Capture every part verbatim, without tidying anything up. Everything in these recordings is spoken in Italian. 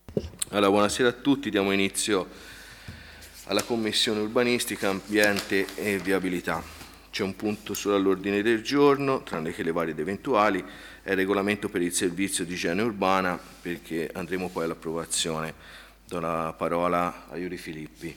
Allora, buonasera a tutti, diamo inizio alla Commissione Urbanistica, Ambiente e Viabilità. C'è un punto solo all'ordine del giorno, tranne che le varie ed eventuali, è il regolamento per il servizio di igiene urbana, perché andremo poi all'approvazione. Do la parola a Iuri Filippi.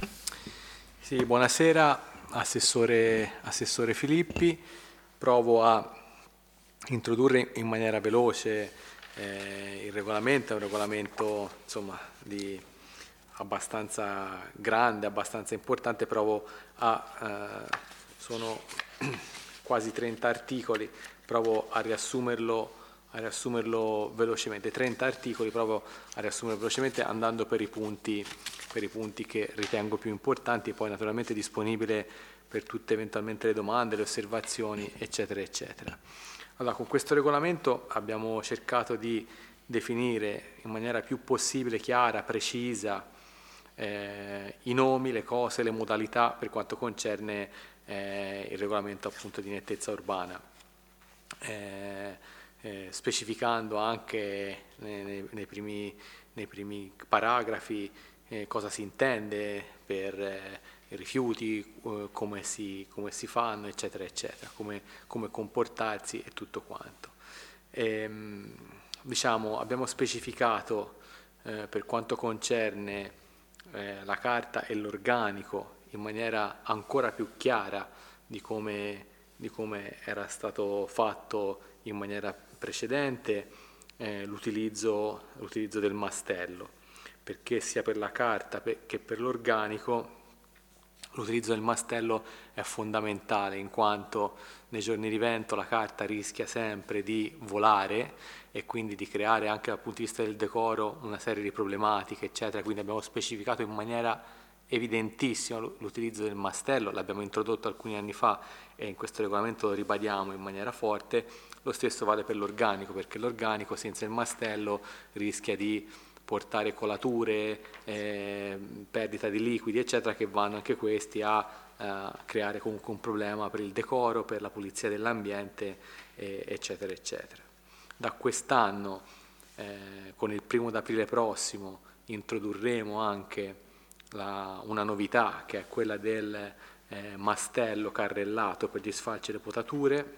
Sì, buonasera, Assessore, Assessore Filippi. Provo a introdurre in maniera veloce eh, il regolamento. È un regolamento insomma, di abbastanza grande, abbastanza importante. Provo a, eh, sono quasi trenta articoli, provo a riassumerlo, a riassumerlo velocemente. trenta articoli, provo a riassumerlo velocemente andando per i punti per i punti che ritengo più importanti e poi naturalmente disponibile per tutte eventualmente le domande, le osservazioni, eccetera, eccetera. Allora, con questo regolamento abbiamo cercato di definire in maniera più possibile chiara, precisa, eh, i nomi, le cose, le modalità per quanto concerne eh, il regolamento appunto di nettezza urbana, eh, eh, specificando anche nei, nei, primi, nei primi paragrafi eh, cosa si intende per eh, i rifiuti, eh, come, si, come si fanno, eccetera, eccetera, come, come comportarsi e tutto quanto. E, diciamo, abbiamo specificato eh, per quanto concerne eh, la carta e l'organico in maniera ancora più chiara di come, di come era stato fatto in maniera precedente eh, l'utilizzo, l'utilizzo del mastello, perché sia per la carta che per l'organico l'utilizzo del mastello è fondamentale, in quanto nei giorni di vento la carta rischia sempre di volare e quindi di creare anche dal punto di vista del decoro una serie di problematiche, eccetera. Quindi abbiamo specificato in maniera evidentissima l'utilizzo del mastello, l'abbiamo introdotto alcuni anni fa e in questo regolamento lo ribadiamo in maniera forte. Lo stesso vale per l'organico, perché l'organico senza il mastello rischia di portare colature, eh, perdita di liquidi, eccetera, che vanno anche questi a eh, creare comunque un problema per il decoro, per la pulizia dell'ambiente, eh, eccetera, eccetera. Da quest'anno, eh, con il primo d'aprile prossimo, introdurremo anche la, una novità, che è quella del eh, mastello carrellato per gli sfalci e le potature,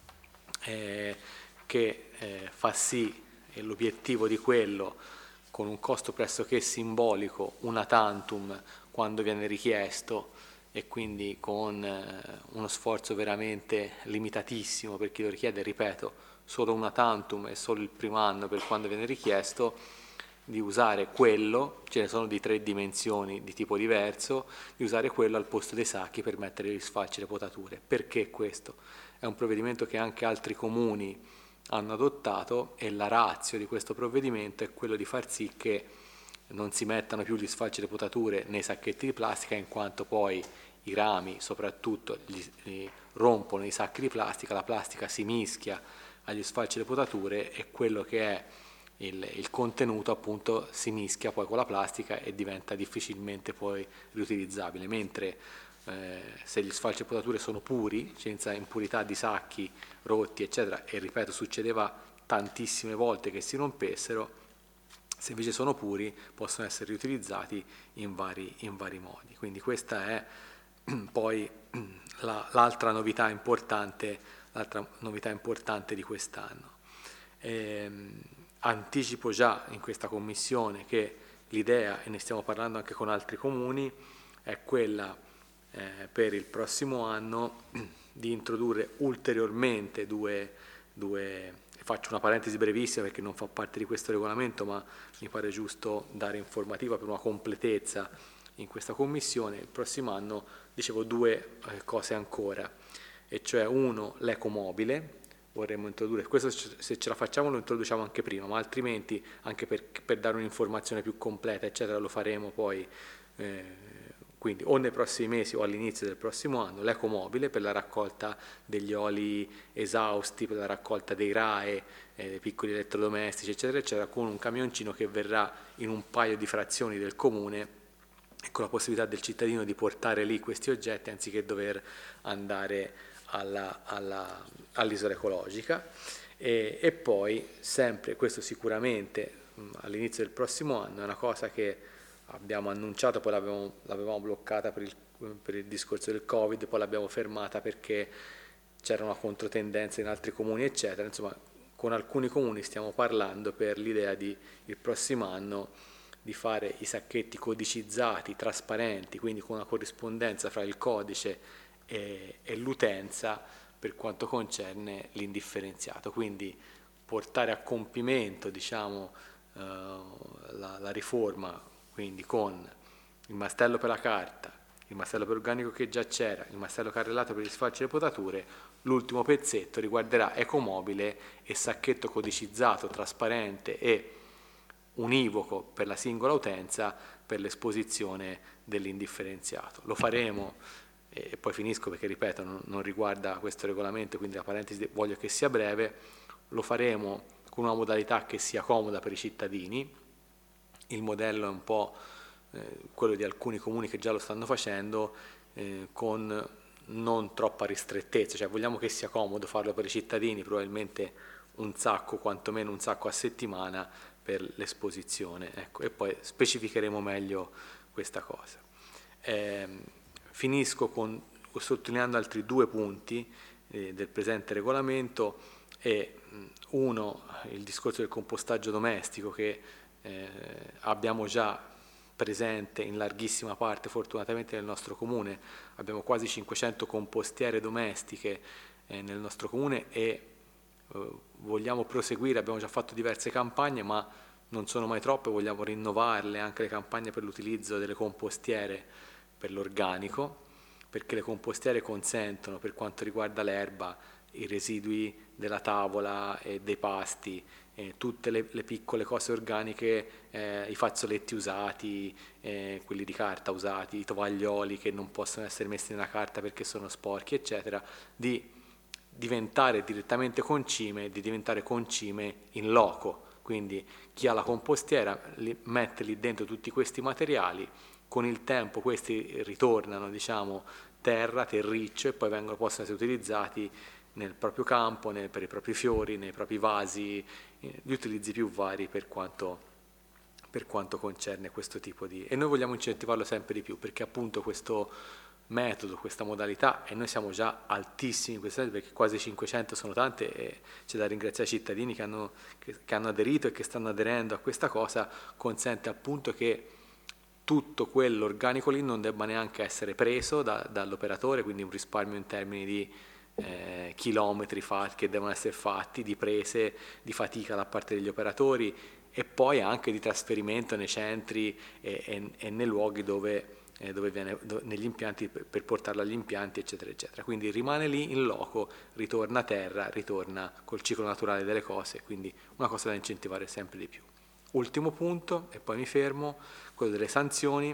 eh, che eh, fa sì, e l'obiettivo di quello, con un costo pressoché simbolico, una tantum quando viene richiesto e quindi con eh, uno sforzo veramente limitatissimo per chi lo richiede, ripeto, solo una tantum e solo il primo anno per quando viene richiesto, di usare quello, ce ne sono di tre dimensioni di tipo diverso, di usare quello al posto dei sacchi per mettere gli sfalci e le potature. Perché questo? È un provvedimento che anche altri comuni hanno adottato e la ratio di questo provvedimento è quello di far sì che non si mettano più gli sfalci e le potature nei sacchetti di plastica, in quanto poi i rami soprattutto gli, gli rompono i sacchi di plastica, la plastica si mischia agli sfalci e le potature e quello che è il, il contenuto appunto si mischia poi con la plastica e diventa difficilmente poi riutilizzabile, mentre eh, se gli sfalci e potature sono puri, senza impurità di sacchi rotti eccetera, e ripeto succedeva tantissime volte che si rompessero, se invece sono puri possono essere riutilizzati in vari, in vari modi. Quindi questa è poi la, l'altra novità importante, l'altra novità importante di quest'anno. Ehm, anticipo già in questa commissione che l'idea, e ne stiamo parlando anche con altri comuni, è quella eh, per il prossimo anno di introdurre ulteriormente due, due, faccio una parentesi brevissima perché non fa parte di questo regolamento, ma mi pare giusto dare informativa per una completezza in questa commissione. Il prossimo anno, dicevo, due eh, cose ancora, e cioè uno, l'ecomobile. Vorremmo introdurre, questo se ce la facciamo lo introduciamo anche prima, ma altrimenti anche per, per dare un'informazione più completa eccetera lo faremo poi eh, quindi o nei prossimi mesi o all'inizio del prossimo anno. L'ecomobile per la raccolta degli oli esausti, per la raccolta dei R A E, eh, dei piccoli elettrodomestici eccetera eccetera, con un camioncino che verrà in un paio di frazioni del comune e con la possibilità del cittadino di portare lì questi oggetti anziché dover andare alla, alla, all'isola ecologica. E, e poi sempre, questo sicuramente all'inizio del prossimo anno, è una cosa che abbiamo annunciato, poi l'avevamo, l'avevamo bloccata per il, per il discorso del Covid, poi l'abbiamo fermata perché c'era una controtendenza in altri comuni, eccetera. Insomma, con alcuni comuni stiamo parlando per l'idea di il prossimo anno di fare i sacchetti codicizzati, trasparenti, quindi con una corrispondenza fra il codice e, e l'utenza per quanto concerne l'indifferenziato. Quindi portare a compimento, diciamo, eh, la, la riforma, quindi con il mastello per la carta, il mastello per organico che già c'era, il mastello carrellato per gli sfalci e le potature, l'ultimo pezzetto riguarderà ecomobile e sacchetto codicizzato, trasparente e univoco per la singola utenza per l'esposizione dell'indifferenziato. Lo faremo, e poi finisco perché ripeto non, non riguarda questo regolamento, quindi la parentesi voglio che sia breve, lo faremo con una modalità che sia comoda per i cittadini. Il modello è un po' eh, quello di alcuni comuni che già lo stanno facendo, eh, con non troppa ristrettezza, cioè vogliamo che sia comodo farlo per i cittadini, probabilmente un sacco, quantomeno un sacco a settimana per l'esposizione, ecco, e poi specificheremo meglio questa cosa. Eh, finisco con, sottolineando altri due punti eh, del presente regolamento, e uno, il discorso del compostaggio domestico che eh, abbiamo già presente in larghissima parte fortunatamente nel nostro comune, abbiamo quasi cinquecento compostiere domestiche eh, nel nostro comune e eh, vogliamo proseguire, abbiamo già fatto diverse campagne ma non sono mai troppe, vogliamo rinnovarle anche le campagne per l'utilizzo delle compostiere per l'organico, perché le compostiere consentono per quanto riguarda l'erba, i residui della tavola e dei pasti, eh, tutte le, le piccole cose organiche, eh, i fazzoletti usati, eh, quelli di carta usati, i tovaglioli che non possono essere messi nella carta perché sono sporchi, eccetera, di diventare direttamente concime, di diventare concime in loco. Quindi chi ha la compostiera li, mette lì dentro tutti questi materiali, con il tempo questi ritornano, diciamo, terra, terriccio, e poi vengono, possono essere utilizzati nel proprio campo, nel, per i propri fiori, nei propri vasi, eh, gli utilizzi più vari per quanto, per quanto concerne questo tipo di... E noi vogliamo incentivarlo sempre di più, perché appunto questo metodo, questa modalità, e noi siamo già altissimi in questo senso, perché quasi cinquecento sono tante, e c'è da ringraziare i cittadini che hanno, che, che hanno aderito e che stanno aderendo a questa cosa, consente appunto che tutto quell'organico lì non debba neanche essere preso da, dall'operatore, quindi un risparmio in termini di eh, chilometri fatti, che devono essere fatti, di prese, di fatica da parte degli operatori, e poi anche di trasferimento nei centri e, e, e nei luoghi dove, eh, dove viene, dove, negli impianti, per, per portarlo agli impianti, eccetera, eccetera. Quindi rimane lì in loco, ritorna a terra, ritorna col ciclo naturale delle cose, quindi una cosa da incentivare sempre di più. Ultimo punto, e poi mi fermo, quello delle sanzioni.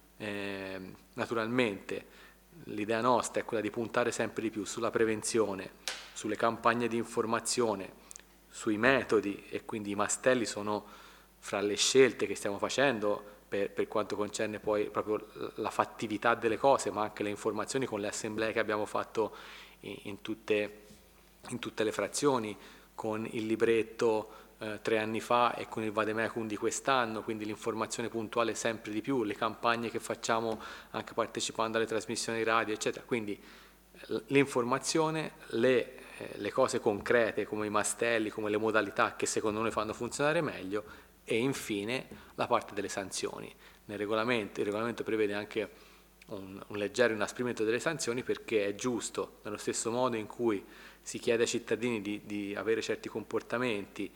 Eh, naturalmente l'idea nostra è quella di puntare sempre di più sulla prevenzione, sulle campagne di informazione, sui metodi, e quindi i mastelli sono fra le scelte che stiamo facendo per, per quanto concerne poi proprio la fattività delle cose, ma anche le informazioni con le assemblee che abbiamo fatto in, in, tutte, in tutte le frazioni, con il libretto Eh, tre anni fa e con il vademecum di quest'anno, quindi l'informazione puntuale sempre di più, le campagne che facciamo anche partecipando alle trasmissioni radio, eccetera. Quindi l'informazione, le, eh, le cose concrete come i mastelli, come le modalità che secondo noi fanno funzionare meglio, e infine la parte delle sanzioni. Nel regolamento, il regolamento prevede anche un, un leggero inasprimento delle sanzioni, perché è giusto, nello stesso modo in cui si chiede ai cittadini di, di avere certi comportamenti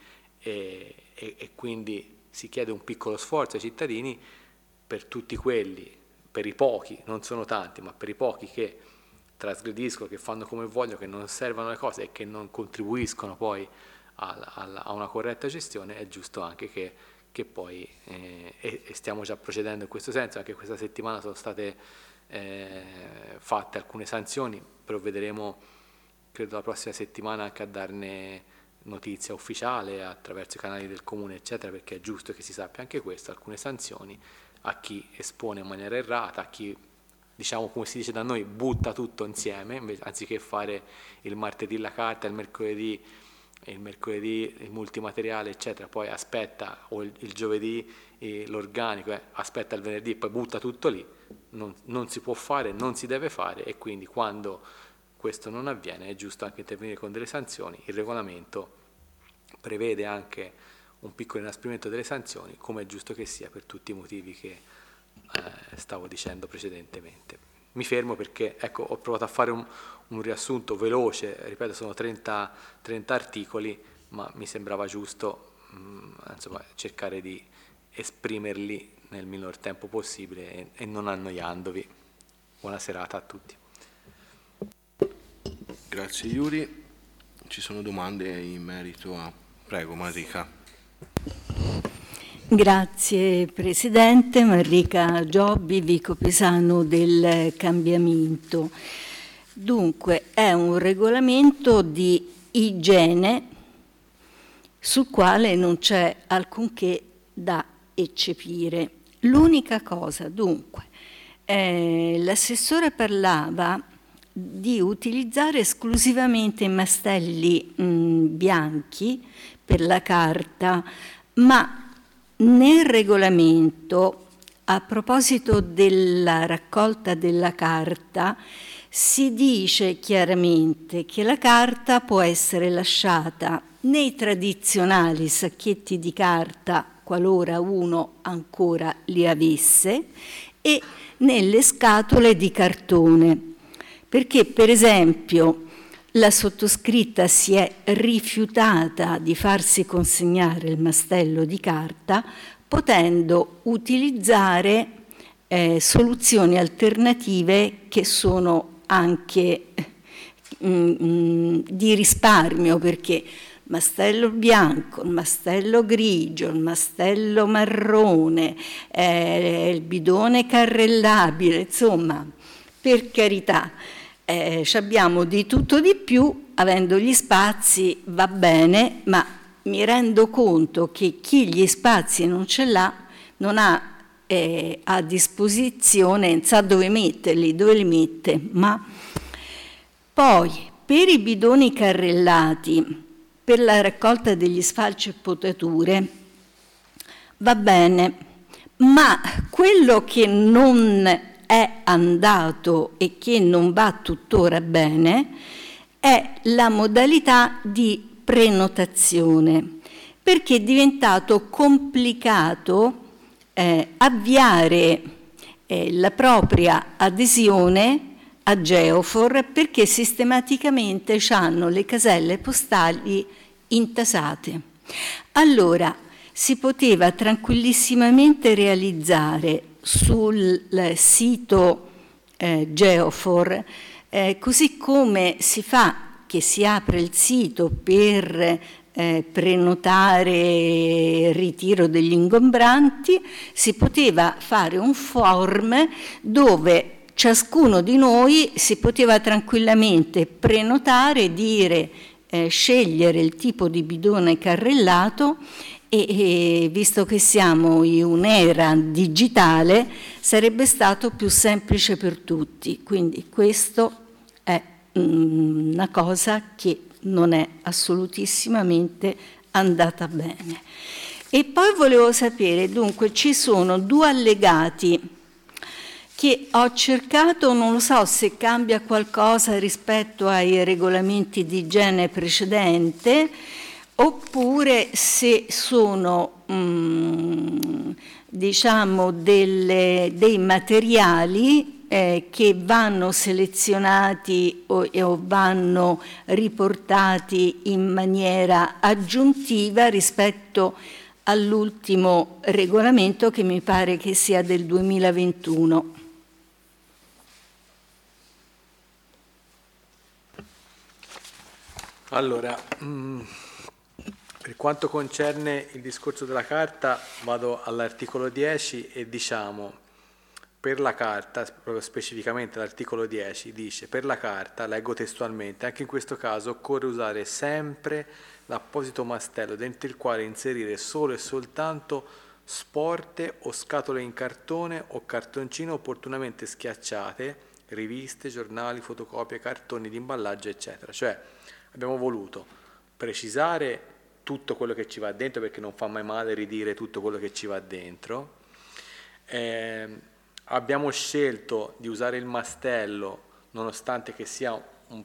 E, e, e quindi si chiede un piccolo sforzo ai cittadini, per tutti quelli, per i pochi, non sono tanti, ma per i pochi che trasgrediscono, che fanno come vogliono, che non servono le cose e che non contribuiscono poi a, a, a una corretta gestione, è giusto anche che, che poi, eh, e, e stiamo già procedendo in questo senso, anche questa settimana sono state eh, fatte alcune sanzioni, provvederemo credo la prossima settimana anche a darne notizia ufficiale attraverso i canali del comune, eccetera, perché è giusto che si sappia anche questo, alcune sanzioni a chi espone in maniera errata, a chi, diciamo, come si dice da noi, butta tutto insieme, anziché fare il martedì la carta, il mercoledì il mercoledì il multimateriale eccetera, poi aspetta, o il, il giovedì eh, l'organico, eh, aspetta il venerdì e poi butta tutto lì, non, non si può fare, non si deve fare, e quindi quando questo non avviene è giusto anche intervenire con delle sanzioni. Il regolamento prevede anche un piccolo inasprimento delle sanzioni, come è giusto che sia per tutti i motivi che eh, stavo dicendo precedentemente. Mi fermo perché ecco, ho provato a fare un, un riassunto veloce, ripeto sono trenta, trenta articoli, ma mi sembrava giusto mh, insomma, cercare di esprimerli nel minor tempo possibile e, e non annoiandovi. Buona serata a tutti. Grazie Iuri. Ci sono domande in merito a... Prego Marica. Grazie Presidente, Marica Giobbi, Vico Pisano del Cambiamento. Dunque è un regolamento di igiene sul quale non c'è alcunché da eccepire. L'unica cosa, dunque, eh, l'assessore parlava di utilizzare esclusivamente i mastelli mh, bianchi per la carta, ma nel regolamento, a proposito della raccolta della carta, si dice chiaramente che la carta può essere lasciata nei tradizionali sacchetti di carta, qualora uno ancora li avesse, e nelle scatole di cartone. Perché, per esempio, la sottoscritta si è rifiutata di farsi consegnare il mastello di carta, potendo utilizzare eh, soluzioni alternative che sono anche mm, di risparmio, perché mastello bianco, il mastello grigio, il mastello marrone, eh, il bidone carrellabile, insomma, per carità. Eh, abbiamo di tutto di più, avendo gli spazi va bene, ma mi rendo conto che chi gli spazi non ce l'ha non ha eh, a disposizione, non sa dove metterli, dove li mette. Ma poi per i bidoni carrellati, per la raccolta degli sfalci e potature, va bene, ma quello che non è andato e che non va tuttora bene è la modalità di prenotazione, perché è diventato complicato eh, avviare eh, la propria adesione a Geofor, perché sistematicamente hanno le caselle postali intasate. Allora si poteva tranquillissimamente realizzare sul sito eh, Geofor, eh, così come si fa, che si apre il sito per eh, prenotare il ritiro degli ingombranti, si poteva fare un form dove ciascuno di noi si poteva tranquillamente prenotare, dire, eh, scegliere il tipo di bidone carrellato. E, e visto che siamo in un'era digitale, sarebbe stato più semplice per tutti. Quindi questo è mm, una cosa che non è assolutissimamente andata bene. E poi volevo sapere, dunque, ci sono due allegati che ho cercato, non lo so se cambia qualcosa rispetto ai regolamenti di igiene precedente, oppure se sono mh, diciamo delle, dei materiali eh, che vanno selezionati o, o vanno riportati in maniera aggiuntiva rispetto all'ultimo regolamento, che mi pare che sia del duemilaventuno. Allora, mh... per quanto concerne il discorso della carta, vado all'articolo dieci e diciamo, per la carta, proprio specificamente l'articolo dieci, dice, per la carta, leggo testualmente, anche in questo caso occorre usare sempre l'apposito mastello dentro il quale inserire solo e soltanto sporte o scatole in cartone o cartoncino opportunamente schiacciate, riviste, giornali, fotocopie, cartoni di imballaggio, eccetera. Cioè, abbiamo voluto precisare tutto quello che ci va dentro, perché non fa mai male ridire tutto quello che ci va dentro. Eh, abbiamo scelto di usare il mastello, nonostante che sia un,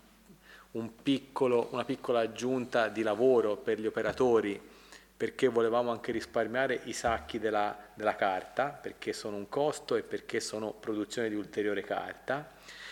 un piccolo, una piccola aggiunta di lavoro per gli operatori, perché volevamo anche risparmiare i sacchi della, della carta, perché sono un costo e perché sono produzione di ulteriore carta,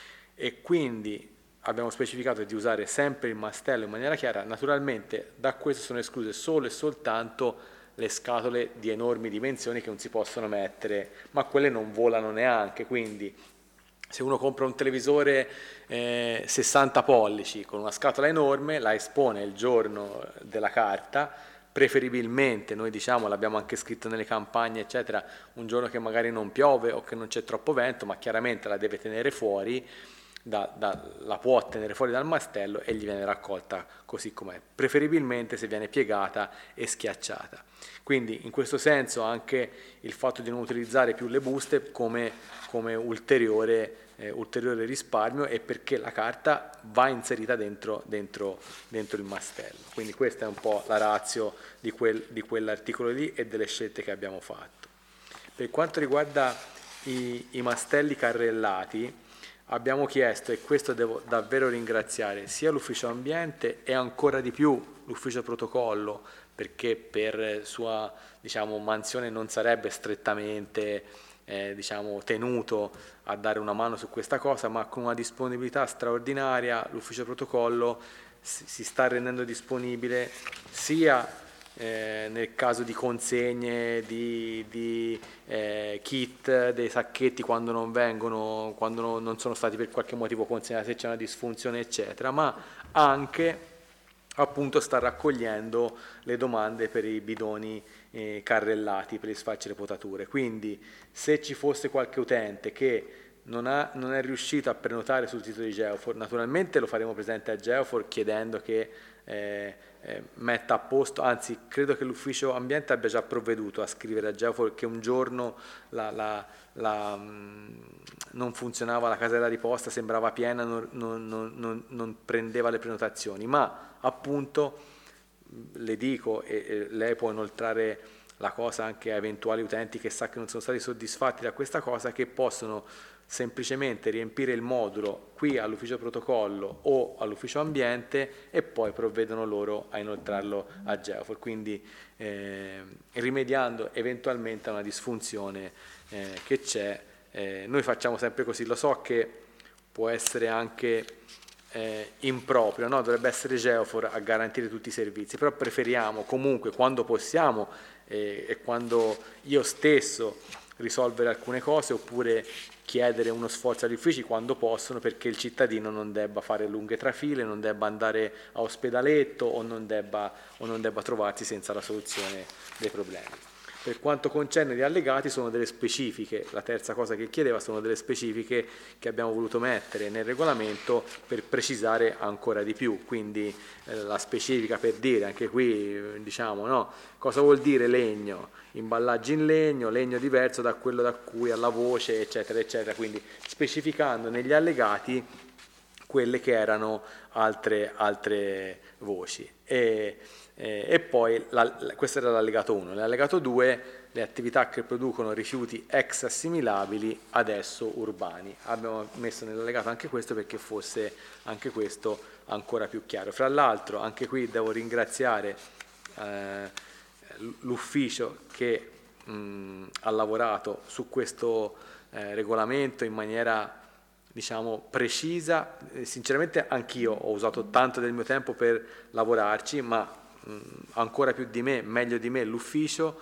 e quindi abbiamo specificato di usare sempre il mastello in maniera chiara. Naturalmente da questo sono escluse solo e soltanto le scatole di enormi dimensioni che non si possono mettere, ma quelle non volano neanche, quindi se uno compra un televisore eh, sessanta pollici con una scatola enorme, la espone il giorno della carta, preferibilmente, noi diciamo, l'abbiamo anche scritto nelle campagne eccetera, un giorno che magari non piove o che non c'è troppo vento, ma chiaramente la deve tenere fuori, da, da, la può tenere fuori dal mastello e gli viene raccolta così com'è, preferibilmente se viene piegata e schiacciata. Quindi in questo senso anche il fatto di non utilizzare più le buste come, come ulteriore, eh, ulteriore risparmio, è perché la carta va inserita dentro, dentro, dentro il mastello. Quindi questa è un po' la ratio di, quel, di quell'articolo lì e delle scelte che abbiamo fatto. Per quanto riguarda i, i mastelli carrellati, abbiamo chiesto, e questo devo davvero ringraziare sia l'ufficio ambiente e ancora di più l'ufficio protocollo, perché per sua, diciamo, mansione non sarebbe strettamente eh, diciamo, tenuto a dare una mano su questa cosa, ma con una disponibilità straordinaria l'ufficio protocollo si, si sta rendendo disponibile sia Eh, nel caso di consegne di, di eh, kit, dei sacchetti quando non vengono, quando no, non sono stati per qualche motivo consegnati, se c'è una disfunzione eccetera, ma anche appunto sta raccogliendo le domande per i bidoni eh, carrellati, per gli sfalci e le potature. Quindi se ci fosse qualche utente che non, ha, non è riuscito a prenotare sul sito di Geofor, naturalmente lo faremo presente a Geofor chiedendo che eh, eh, metta a posto, anzi credo che l'ufficio ambiente abbia già provveduto a scrivere a Geofor che un giorno la, la, la, mh, non funzionava la casella di posta, sembrava piena, non, non, non, non prendeva le prenotazioni, ma appunto le dico, e, e lei può inoltrare la cosa anche a eventuali utenti che sa che non sono stati soddisfatti da questa cosa, che possono semplicemente riempire il modulo qui all'ufficio protocollo o all'ufficio ambiente e poi provvedono loro a inoltrarlo a Geofor, quindi eh, rimediando eventualmente a una disfunzione eh, che c'è. Eh, noi facciamo sempre così, lo so che può essere anche eh, improprio, no? Dovrebbe essere Geofor a garantire tutti i servizi, però preferiamo comunque quando possiamo eh, e quando io stesso risolvere alcune cose, oppure chiedere uno sforzo agli uffici quando possono, perché il cittadino non debba fare lunghe trafile, non debba andare a ospedaletto o non debba, o non debba trovarsi senza la soluzione dei problemi. Per quanto concerne gli allegati, sono delle specifiche, la terza cosa che chiedeva sono delle specifiche che abbiamo voluto mettere nel regolamento per precisare ancora di più, quindi eh, la specifica per dire, anche qui eh, diciamo, no, cosa vuol dire legno, imballaggi in legno, legno diverso da quello da cui ha la voce, eccetera, eccetera, quindi specificando negli allegati quelle che erano altre, altre voci. E, Eh, e poi la, la, questo era l'allegato uno. Nell'allegato due le attività che producono rifiuti ex assimilabili adesso urbani. Abbiamo messo nell'allegato anche questo perché fosse anche questo ancora più chiaro. Fra l'altro anche qui devo ringraziare eh, l'ufficio che mh, ha lavorato su questo eh, regolamento in maniera diciamo precisa. Eh, sinceramente anch'io ho usato tanto del mio tempo per lavorarci, ma ancora più di me, meglio di me l'ufficio,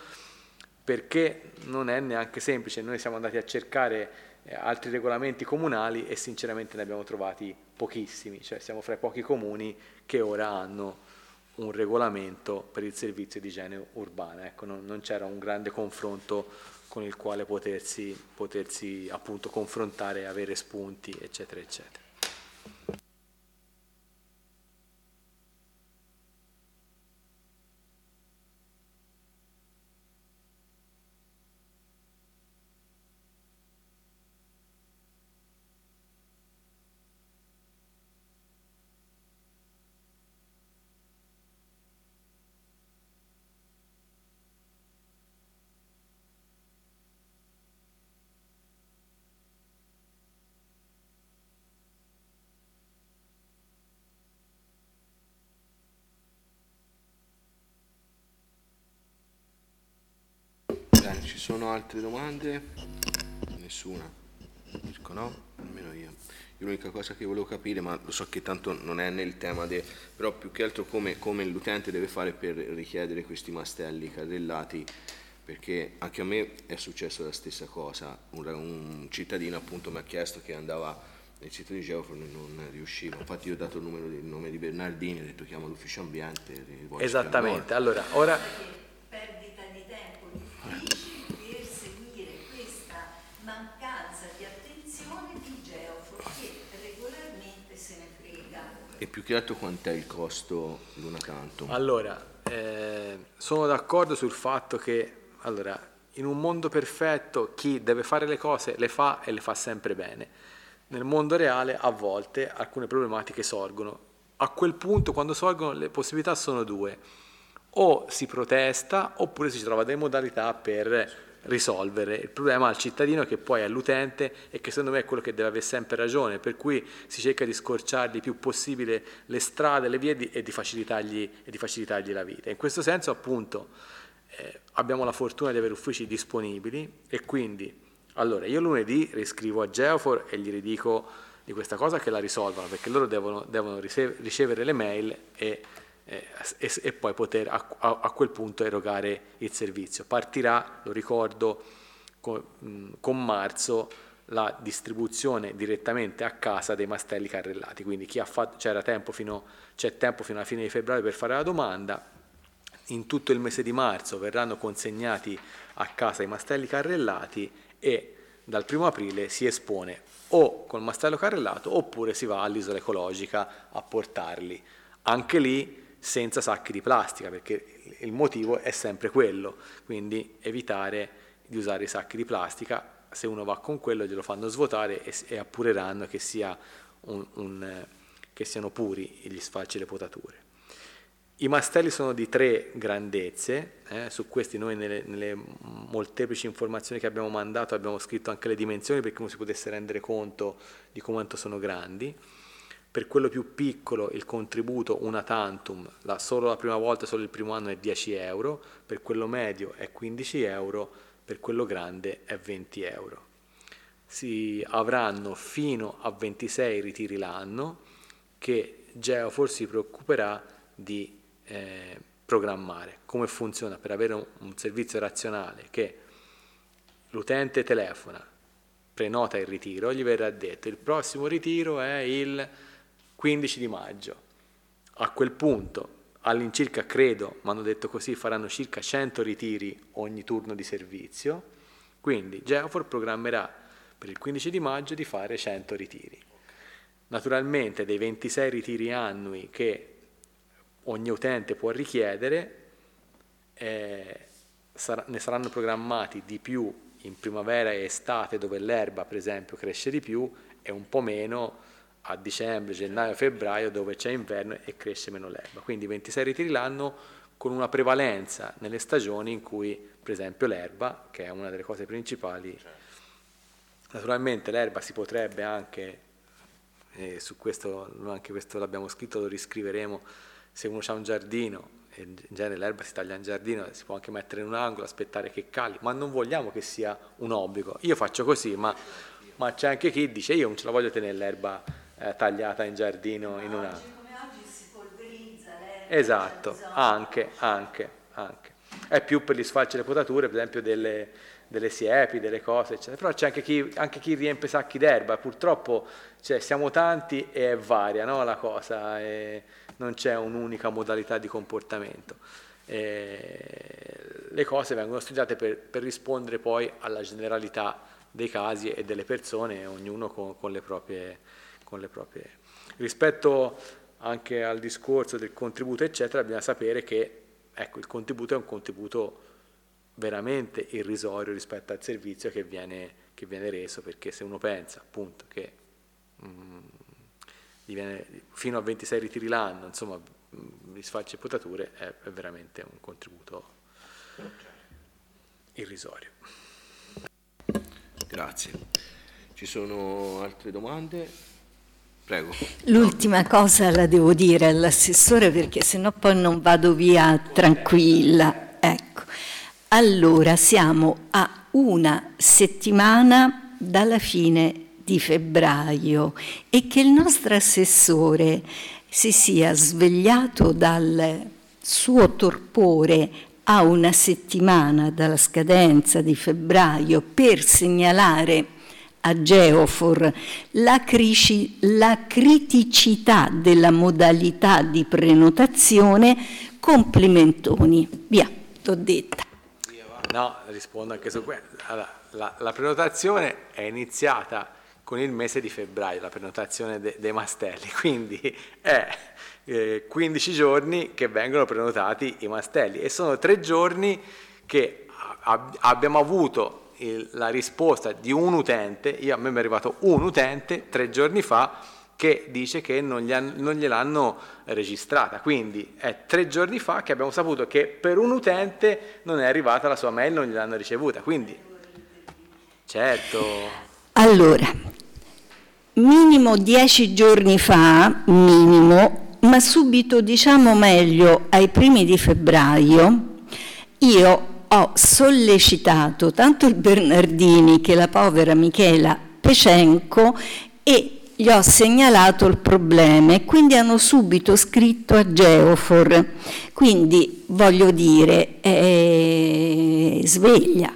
perché non è neanche semplice. Noi siamo andati a cercare eh, altri regolamenti comunali e sinceramente ne abbiamo trovati pochissimi, cioè siamo fra i pochi comuni che ora hanno un regolamento per il servizio di igiene urbana. Ecco, non, non c'era un grande confronto con il quale potersi, potersi appunto confrontare, avere spunti, eccetera, eccetera. ci sono altre domande? Nessuna? Dico no? Almeno io. L'unica cosa che volevo capire, ma lo so che tanto non è nel tema, de, però più che altro come, come l'utente deve fare per richiedere questi mastelli carrellati, perché anche a me è successa la stessa cosa. Un, un cittadino appunto mi ha chiesto che andava nel sito di Geofor e non riusciva, infatti io ho dato il, numero, il nome di Bernardini, ho detto chiama l'ufficio ambiente. Esattamente, allora ora... Perdita di tempo difficile per seguire questa mancanza di attenzione di Geofor che regolarmente se ne frega. E più che altro quant'è il costo l'una tantum? Allora, eh, sono d'accordo sul fatto che allora, in un mondo perfetto chi deve fare le cose le fa e le fa sempre bene. Nel mondo reale a volte alcune problematiche sorgono. A quel punto, quando sorgono, le possibilità sono due: o si protesta oppure si trova delle modalità per risolvere il problema al cittadino, che poi è l'utente e che secondo me è quello che deve avere sempre ragione, per cui si cerca di scorciargli il più possibile le strade, le vie di, e, di facilitargli, e di facilitargli la vita. In questo senso appunto eh, abbiamo la fortuna di avere uffici disponibili e quindi allora io lunedì riscrivo a Geofor e gli ridico di questa cosa che la risolvano, perché loro devono, devono ricevere le mail e E, e poi poter a, a, a quel punto erogare il servizio. Partirà, lo ricordo, con, mh, con marzo la distribuzione direttamente a casa dei mastelli carrellati, quindi chi ha fatto, c'era tempo fino, c'è tempo fino alla fine di febbraio per fare la domanda. In tutto il mese di marzo verranno consegnati a casa i mastelli carrellati e dal primo aprile si espone o col mastello carrellato oppure si va all'isola ecologica a portarli. Anche lì senza sacchi di plastica, perché il motivo è sempre quello, quindi evitare di usare i sacchi di plastica. Se uno va con quello glielo fanno svuotare e, e appureranno che, sia un, un, che siano puri gli sfalci e le potature. I mastelli sono di tre grandezze, eh, su questi noi nelle, nelle molteplici informazioni che abbiamo mandato abbiamo scritto anche le dimensioni perché uno si potesse rendere conto di quanto sono grandi. Per quello più piccolo il contributo una tantum, la, solo la prima volta, solo il primo anno è dieci euro, per quello medio è quindici euro, per quello grande è venti euro. Si avranno fino a ventisei ritiri l'anno che Geofor si preoccuperà di eh, programmare. Come funziona? Per avere un, un servizio razionale che l'utente telefona, prenota il ritiro, gli verrà detto il prossimo ritiro è il quindici di maggio. A quel punto, all'incirca credo, mi hanno detto così, faranno circa cento ritiri ogni turno di servizio, quindi Geofor programmerà per il quindici di maggio di fare cento ritiri. Naturalmente dei ventisei ritiri annui che ogni utente può richiedere, eh, sar- ne saranno programmati di più in primavera e estate, dove l'erba per esempio cresce di più, e un po' meno a dicembre, gennaio, febbraio, dove c'è inverno e cresce meno l'erba. Quindi ventisei ritiri l'anno con una prevalenza nelle stagioni in cui, per esempio, l'erba, che è una delle cose principali, naturalmente l'erba si potrebbe anche, e su questo, anche questo l'abbiamo scritto, lo riscriveremo, se uno ha un giardino, e in genere l'erba si taglia in giardino, si può anche mettere in un angolo, aspettare che cali, ma non vogliamo che sia un obbligo. Io faccio così, ma, ma c'è anche chi dice io non ce la voglio tenere l'erba Eh, tagliata in giardino in una... Oggi come oggi si polverizza l'erba. Esatto, anche, anche, anche. È più per gli sfalci e le potature, per esempio delle, delle siepi, delle cose, eccetera. Però c'è anche chi, anche chi riempie sacchi d'erba, purtroppo cioè, siamo tanti e è varia, no, la cosa, e non c'è un'unica modalità di comportamento. E le cose vengono studiate per, per rispondere poi alla generalità dei casi e delle persone, ognuno con, con le proprie... con le proprie. Rispetto anche al discorso del contributo eccetera, bisogna sapere che ecco, il contributo è un contributo veramente irrisorio rispetto al servizio che viene, che viene reso, perché se uno pensa appunto che mh, viene, fino a ventisei ritiri l'anno, insomma, gli sfalci e potature è, è veramente un contributo irrisorio. Grazie. Ci sono altre domande? Prego. L'ultima cosa la devo dire all'assessore perché sennò poi non vado via tranquilla. Ecco. Allora, siamo a una settimana dalla fine di febbraio e che il nostro assessore si sia svegliato dal suo torpore a una settimana dalla scadenza di febbraio per segnalare a Geofor la, crici, la criticità della modalità di prenotazione, complimentoni. Via, t'ho detta. No, rispondo anche su questo. Allora, la, la prenotazione è iniziata con il mese di febbraio, la prenotazione de, dei mastelli, quindi è eh, quindici giorni che vengono prenotati i mastelli e sono tre giorni che ab- abbiamo avuto il, la risposta di un utente. Io, a me mi è arrivato un utente tre giorni fa che dice che non, gli han, non gliel'hanno registrata, quindi è tre giorni fa che abbiamo saputo che per un utente non è arrivata la sua mail, non gliel'hanno ricevuta, quindi certo. Allora, minimo dieci giorni fa, minimo, ma subito diciamo meglio ai primi di febbraio, io ho sollecitato tanto il Bernardini che la povera Michela Pecenco e gli ho segnalato il problema e quindi hanno subito scritto a Geofor. Quindi voglio dire, eh, sveglia.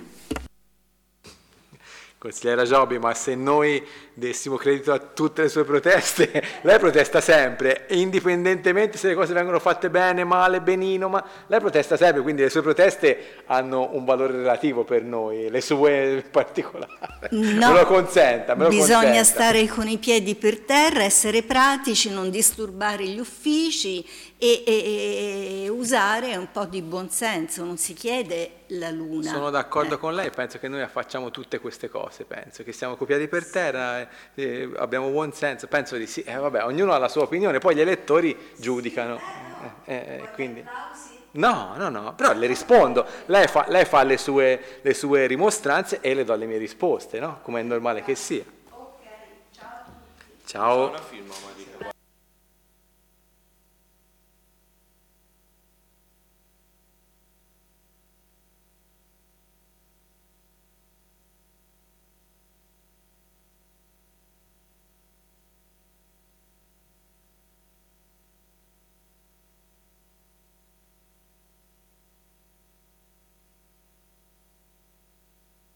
Consigliera Giobbi, ma se noi dessimo credito a tutte le sue proteste, lei protesta sempre, indipendentemente se le cose vengono fatte bene, male, benino, ma lei protesta sempre, quindi le sue proteste hanno un valore relativo per noi, le sue in particolare. No, me lo consenta, me lo bisogna consenta. stare con i piedi per terra, essere pratici, non disturbare gli uffici e, e, e usare un po' di buonsenso, non si chiede la luna. Sono d'accordo eh. con lei, penso che noi facciamo tutte queste cose, penso che siamo copiati per terra, eh, eh, abbiamo buon senso, penso di sì, eh, vabbè, ognuno ha la sua opinione, poi gli elettori giudicano, eh, eh, quindi... No, no, no, però le rispondo, lei fa, lei fa le, sue, le sue rimostranze e le do le mie risposte, no? Come è normale che sia. Ok, ciao a tutti. Ciao. Una firma, Maria.